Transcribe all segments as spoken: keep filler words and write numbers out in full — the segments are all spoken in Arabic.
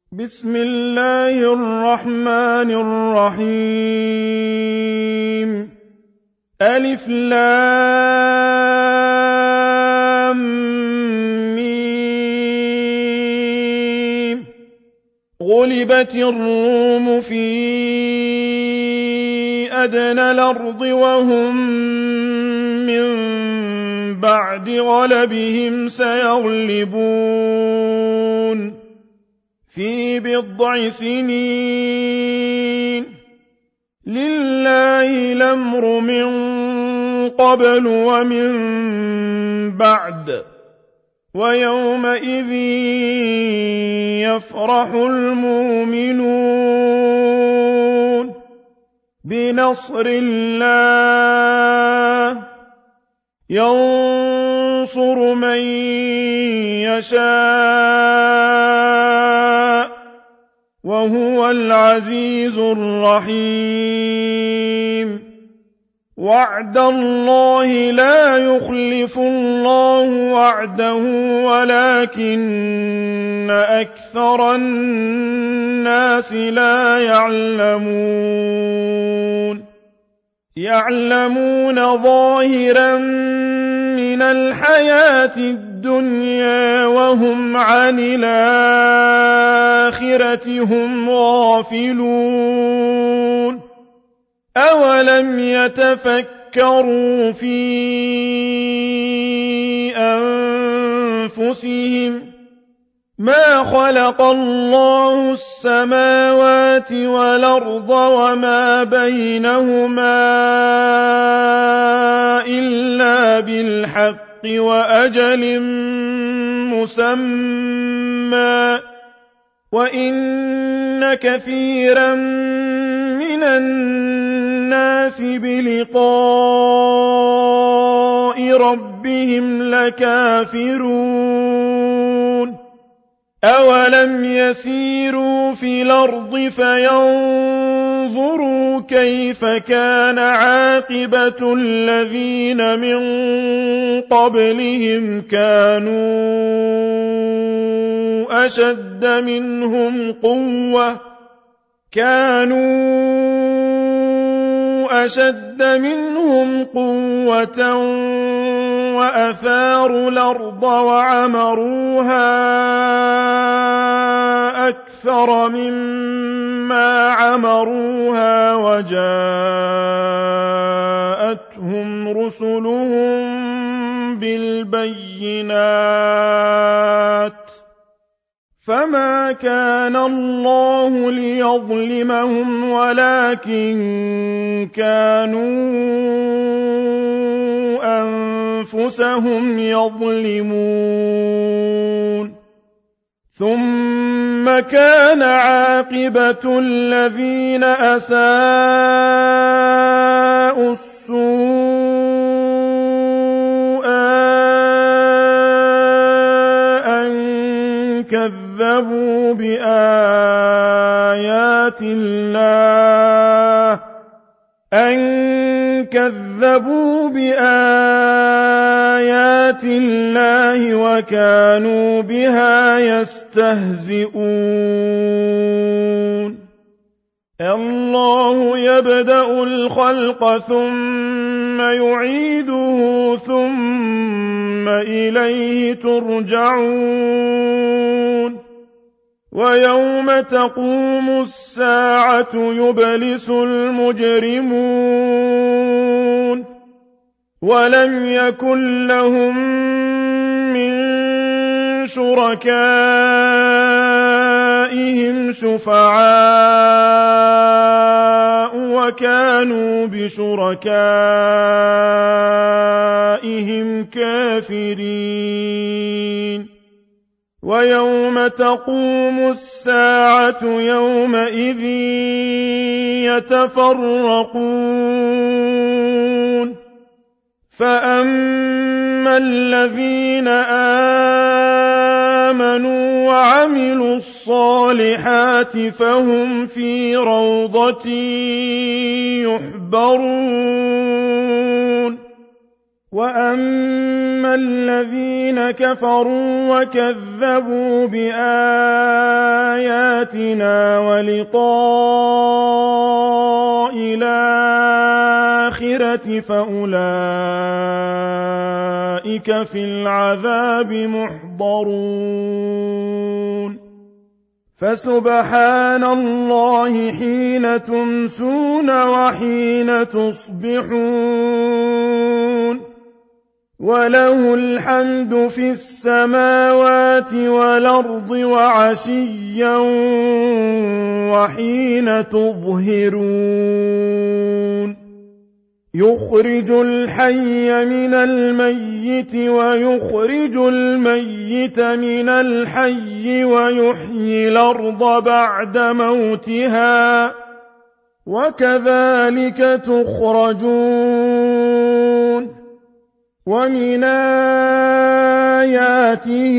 بسم الله الرحمن الرحيم ألف لام ميم غلبت الروم في أدنى الأرض وهم من بعد غلبهم سيغلبون في بضع سنين لله الأمر من قبل ومن بعد ويومئذ يفرح المؤمنون بنصر الله ينصر من يشاء وهو العزيز الرحيم وعد الله لا يخلف الله وعده ولكن أكثر الناس لا يعلمون يعلمون ظاهرا من الحياة الدنيا وهم عن الآخرة هم غافلون أولم يتفكروا في أنفسهم ما خلق الله السماوات والأرض وما بينهما إلا بالحق وأجل مسمى وإن كثيرا من الناس بلقاء ربهم لكافرون أولم يسيروا في الأرض فينظروا كيف كان عاقبة الذين من قبلهم كانوا أشد منهم قوة كانوا أشد منهم قوة وأثاروا الأرض وعمروها أكثر مما عمروها وجاءتهم رسلهم بالبينات فما كان الله ليظلمهم ولكن كانوا أنفسهم يظلمون ثم كان عاقبة الذين أساءوا السوء أن كذبوا بآيات الله أن كذبوا بآيات الله وكانوا بها يستهزئون الله يبدأ الخلق ثم يعيده ثم إليه ترجعون ويوم تقوم الساعة يبلس المجرمون ولم يكن لهم من شركائهم شفعاء وكانوا بشركائهم كافرين ويوم تقوم الساعة يومئذ يتفرقون فأما الذين آمنوا وعملوا الصالحات فهم في روضة يحبرون وَأَمَّا الَّذِينَ كَفَرُوا وَكَذَّبُوا بِآيَاتِنَا وَلِقَاءِ الْآخِرَةِ فَأُولَئِكَ فِي الْعَذَابِ مُحْضَرُونَ فَسُبْحَانَ اللَّهِ حِينَ تُمْسُونَ وَحِينَ تُصْبِحُونَ وَلَهُ الْحَمْدُ فِي السَّمَاوَاتِ وَالْأَرْضِ وَعَشِيًّا وَحِينَ تُظْهِرُونَ يُخْرِجُ الْحَيَّ مِنَ الْمَيِّتِ وَيُخْرِجُ الْمَيِّتَ مِنَ الْحَيِّ وَيُحْيِي الْأَرْضَ بَعْدَ مَوْتِهَا وَكَذَلِكَ تُخْرَجُونَ وَمِنْ آيَاتِهِ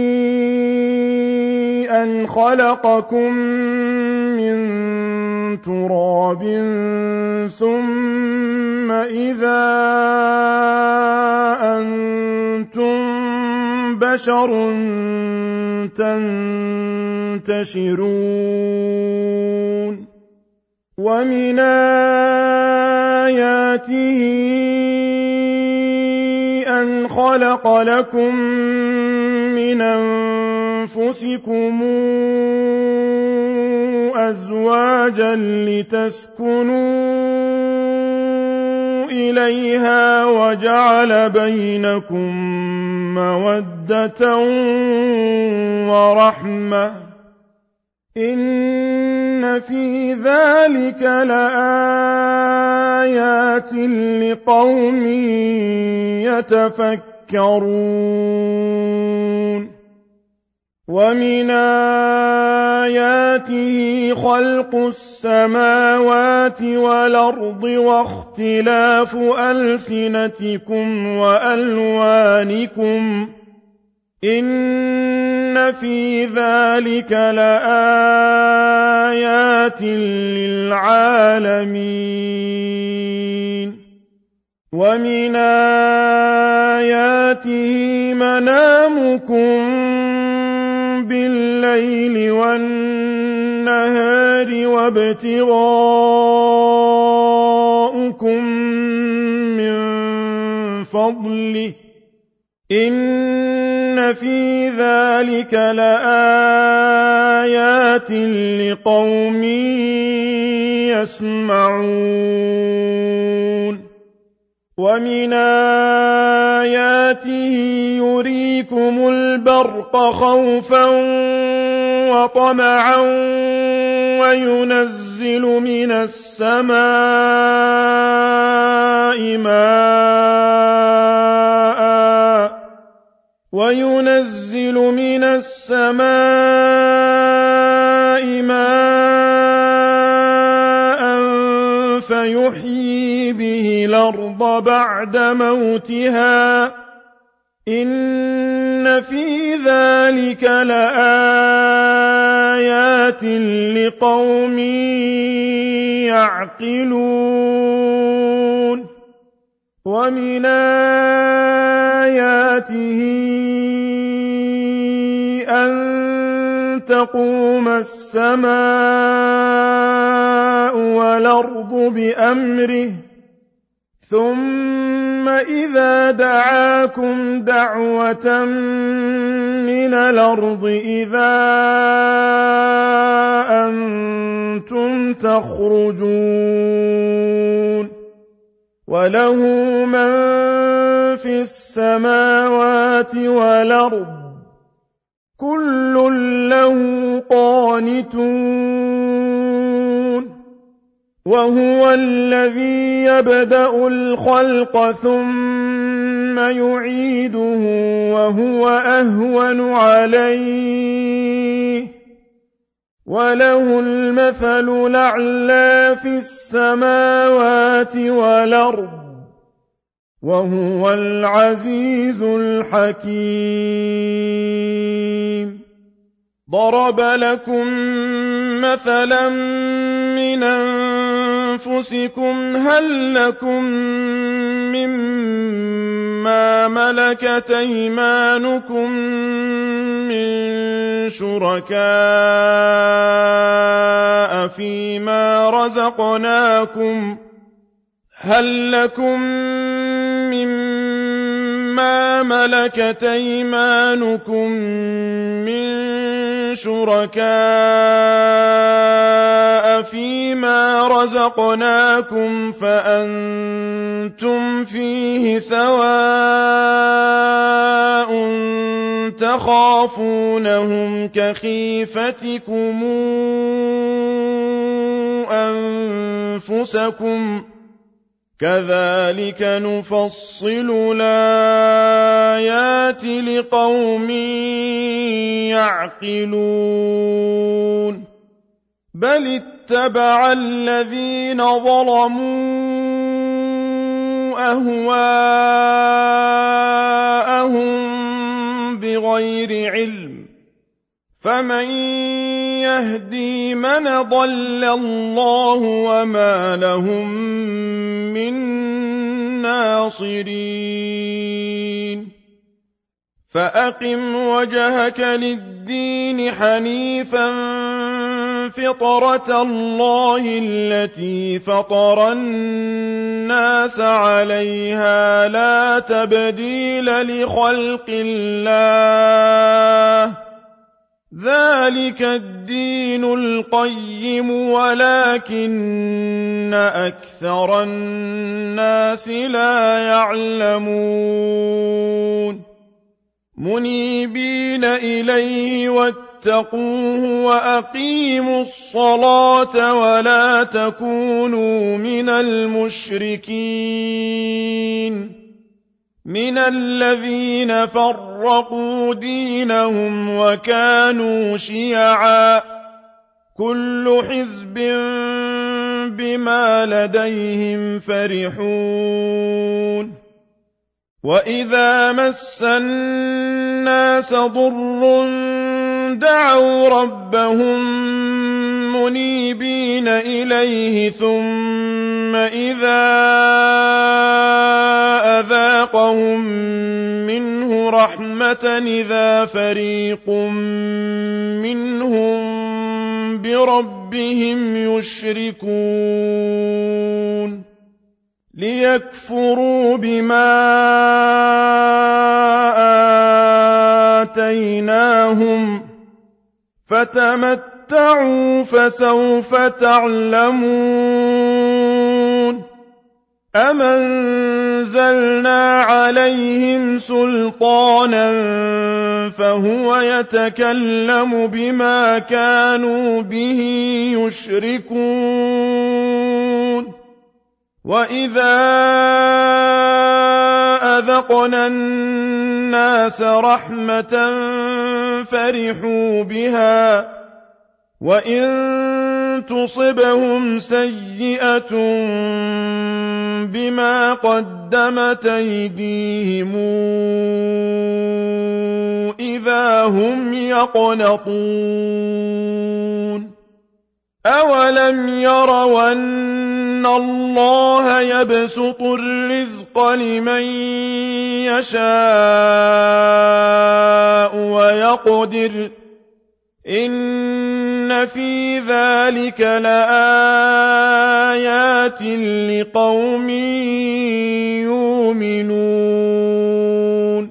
أَنْ خَلَقَكُم مِّن تُرَابٍ ثُمَّ إِذَا أَنتُم بَشَرٌ تَنتَشِرُونَ وَمِنْ آيَاتِهِ أَنْ خَلَقَ لَكُم مِّنْ أَنفُسِكُمْ أَزْوَاجًا لِّتَسْكُنُوا إِلَيْهَا وَجَعَلَ بَيْنَكُم مَّوَدَّةً وَرَحْمَةً ۚ إِنَّ فِي ذَلِكَ لَآيَاتٍ لِّقَوْمٍ يَتَفَكَّرُونَ وَمِنْ آيَاتِهِ خَلْقُ السَّمَاوَاتِ وَالْأَرْضِ وَاخْتِلَافُ أَلْسِنَتِكُمْ وَأَلْوَانِكُمْ ۚ إِنَّ فِي ذَلِكَ لَآيَاتٍ لِّلْعَالَمِينَ وَمِنْ آيَاتِهِ مَنَامُكُم بِاللَّيْلِ وَالنَّهَارِ وَابْتِغَاؤُكُم مِّن فَضْلِهِ ۚ إِنَّ فِي ذَلِكَ لَآيَاتٍ لِّقَوْمٍ يَسْمَعُونَ وَمِنْ آيَاتِهِ يُرِيكُمُ الْبَرْقَ خَوْفًا وَطَمَعًا وَيُنَزِّلُ مِنَ السَّمَاءِ مَاءً وَيُنَزِّلُ مِنَ السَّمَاءِ مَاءً فَيُحْيِي بِهِ الْأَرْضَ بَعْدَ مَوْتِهَا ۚ إِنَّ فِي ذَلِكَ لَآيَاتٍ لِّقَوْمٍ يَعْقِلُونَ وَمِنْ آيَاتِهِ أَن تَقُومَ السَّمَاءُ وَالْأَرْضُ بِأَمْرِهِ ثُمَّ إِذَا دَعَاكُمْ دَعْوَةً مِّنَ الْأَرْضِ إِذَا أَنتُمْ تَخْرُجُونَ وَلَهُ مَن فِي السَّمَاوَاتِ وَالْأَرْضِ كُلٌّ لَّهُ قَانِتُونَ وَهُوَ الَّذِي يَبْدَأُ الْخَلْقَ ثُمَّ يُعِيدُهُ وَهُوَ أَهْوَنُ عَلَيْهِ وَلَهُ الْمَثَلُ الْأَعْلَىٰ فِي السَّمَاوَاتِ وَالْأَرْضِ وَهُوَ الْعَزِيزُ الْحَكِيمُ ضَرَبَ لَكُم مَّثَلًا مِّنْ أنفسكم هل لكم مما ملكت أيمانكم من شركاء فيما رزقناكم هل لكم مما ملكت أيمانكم من شركاء فيما رزقناكم فأنتم فيه سواء تخافونهم كخيفتكم أنفسكم كذلك نفصل الآيات لقوم يعقلون بل اتبع الذين ظلموا أهواءهم بغير علم فمن يهدي من ضل الله وما لهم من ناصرين فأقم وجهك للدين حنيفا فطرة الله التي فطر الناس عليها لا تبديل لخلق الله ذلك الدين القيم ولكن أكثر الناس لا يعلمون منيبين إليه واتقوه وأقيموا الصلاة ولا تكونوا من المشركين من الذين فرقوا دينهم وكانوا شيعا كل حزب بما لديهم فرحون وإذا مس الناس ضر دعوا ربهم منيبين إليه ثم إذا أذاقهم منه رحمة إذا فريق منهم بربهم يشركون ليكفروا بما آتيناهم فتمتعوا فسوف تعلمون أم أنزلنا عليهم سلطانا فهو يتكلم بما كانوا به يشركون وإذا أذقنا الناس رحمة فرحوا بها وإن تصبهم سيئة بما قدمت أيديهم إذا هم يقنطون أولم يروا أن الله يبسط الرزق لمن يشاء ويقدر إن في ذلك لآيات لقوم يؤمنون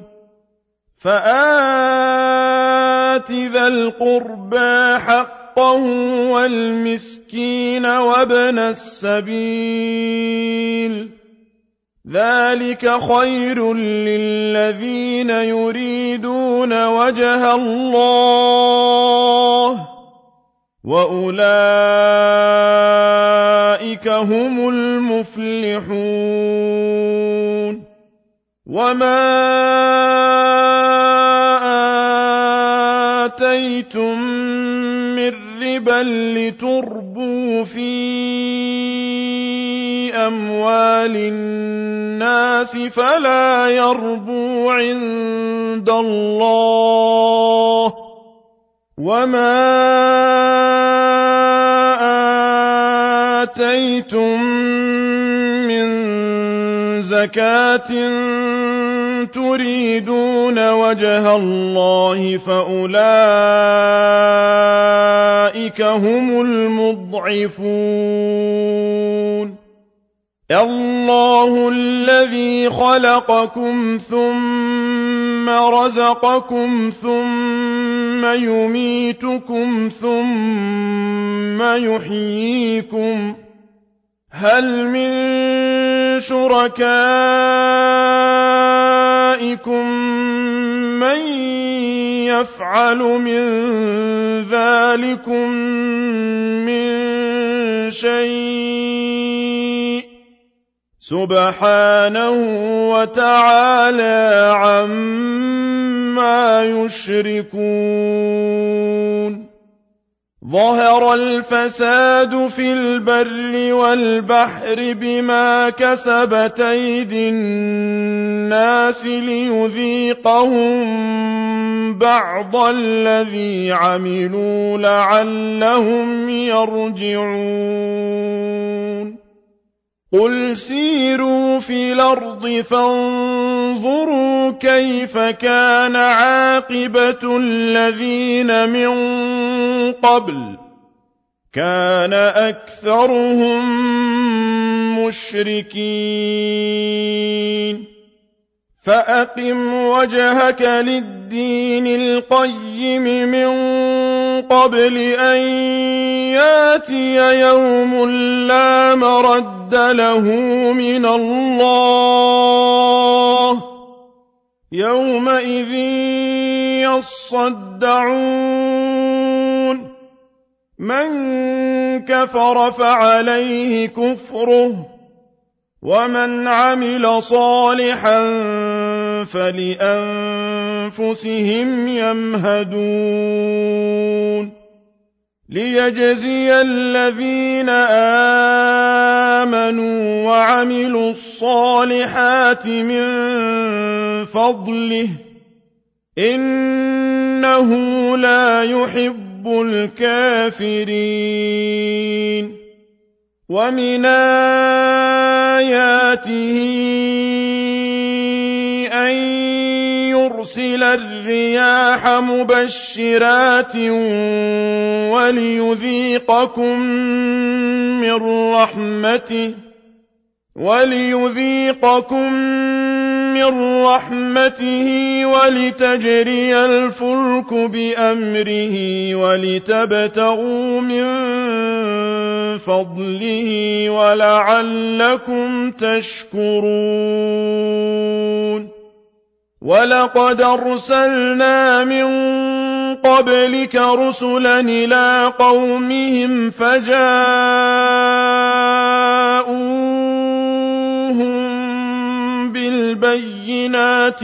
فآت ذا القربى حقه والمسكين وابن السبيل ذلك خير للذين يريدون وجه الله وأولئك هم المفلحون وما آتيتم من ربا لتربوا في أموال الناس فلا يربو عند الله وما آتيتم من زكاة تريدون وجه الله فأولئك هم المضعفون الله الذي خلقكم ثم رزقكم ثم يميتكم ثم يحييكم هل من شركائكم من يفعل من ذلكم من شيء سبحانه وتعالى عما يشركون ظهر الفساد في البر والبحر بما كسبت أيدي الناس ليذيقهم بعض الذي عملوا لعلهم يرجعون قل سيروا في الأرض فانظروا كيف كان عاقبة الذين من قبل كان أكثرهم مشركين فأقم وجهك للدين القيم من قبل أن ياتي يوم لا مرد له من الله يومئذ يصدعون من كفر فعليه كفره ومن عمل صالحا فلأنفسهم يمهدون ليجزي الذين آمنوا وعملوا الصالحات من فضله إنه لا يحب الكافرين ومن آياته أن يرسل الرياح مبشرات وليذيقكم من رحمته وليذيقكم من رحمته ولتجري الفلك بأمره ولتبتغوا من فضله ولعلكم تشكرون ولقد أرسلنا من قبلك رسلا إلى قومهم فجاءوهم بالبينات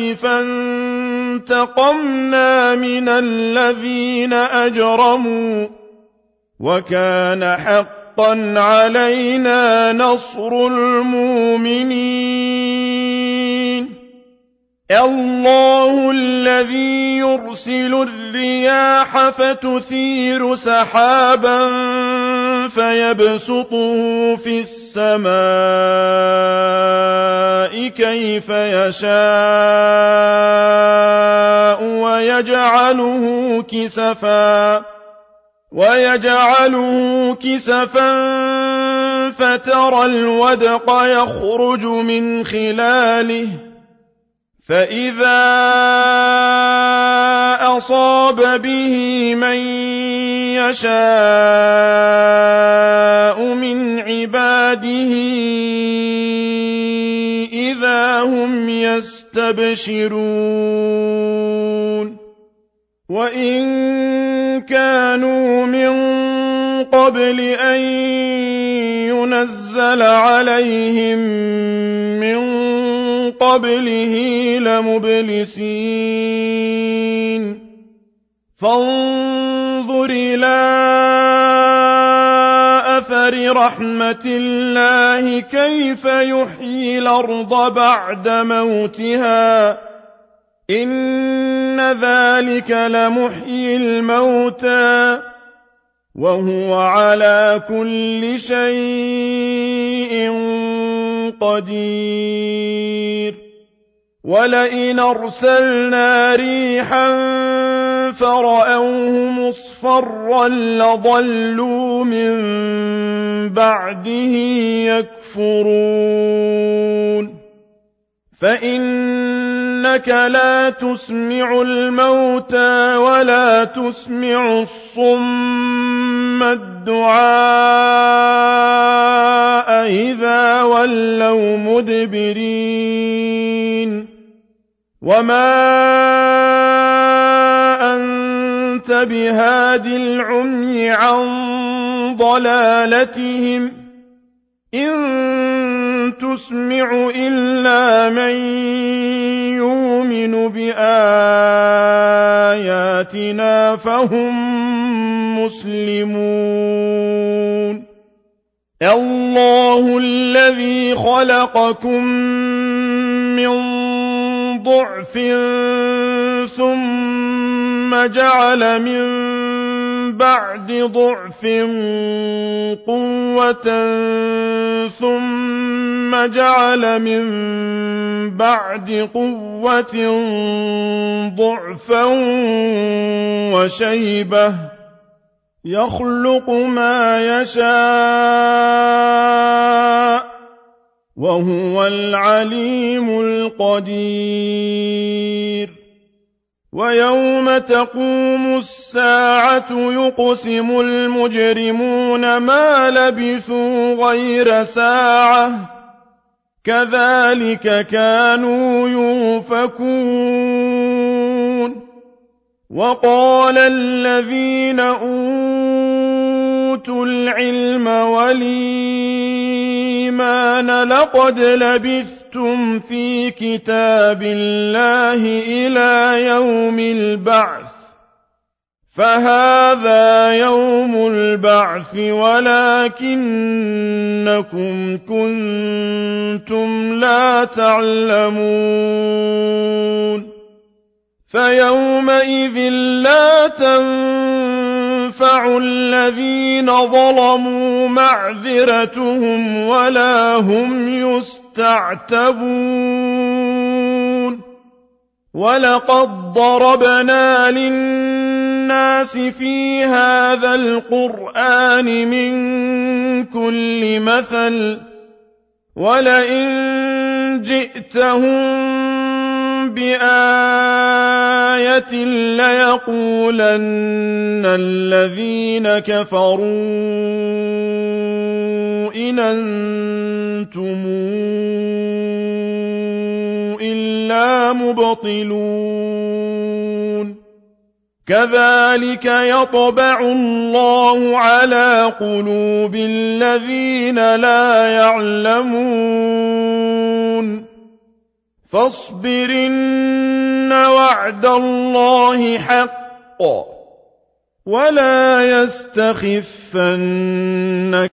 فانتقمنا من الذين أجرموا وكان حقا علينا نصر المؤمنين الله الذي يرسل الرياح فتثير سحابا فيبسطه في السماء كيف يشاء ويجعله كسفا ويجعله كسفا فترى الودق يخرج من خلاله فإذا أصاب به من يشاء من عباده إذا هم يستبشرون وإن كانوا من قبل أن ينزل عليهم من قبله لمبلسين فانظر إلى أثر رحمة الله كيف يحيي الأرض بعد موتها إن ذلك لمحيي الموتى وهو على كل شيء قدير ولئن أرسلنا ريحا فرأوه مصفرا لظلوا من بعده يكفرون فإنك لا تسمع الموتى ولا تسمع الصم الدعاء إذا ولوا مدبرين وما أنت بهاد العمي عن ضلالتهم إن تسمع إلا من يؤمن بآياتنا فهم مسلمون الله الذي خلقكم من ضعف ثم جعل من بعد ضعف قوة ثم جعل من بعد قوة ضعفا وشيبة يخلق ما يشاء وهو العليم القدير ويوم تقوم الساعة يقسم المجرمون ما لبثوا غير ساعة كذلك كانوا يؤفكون وقال الذين أوتوا العلم والإيمان لقد لبثتم في كتاب الله إلى يوم البعث فهذا يوم البعث ولكنكم كنتم لا تعلمون فيومئذ لا تنفع الذين ظلموا معذرتهم ولا هم يستعتبون ولقد ضربنا للناس في هذا القرآن من كل مثل ولئن جئتهم بآية ليقولن الذين كفروا إن أنتم إلا مبطلون كذلك يطبع الله على قلوب الذين لا يعلمون فاصبر إن وعد الله حق ولا يستخفنك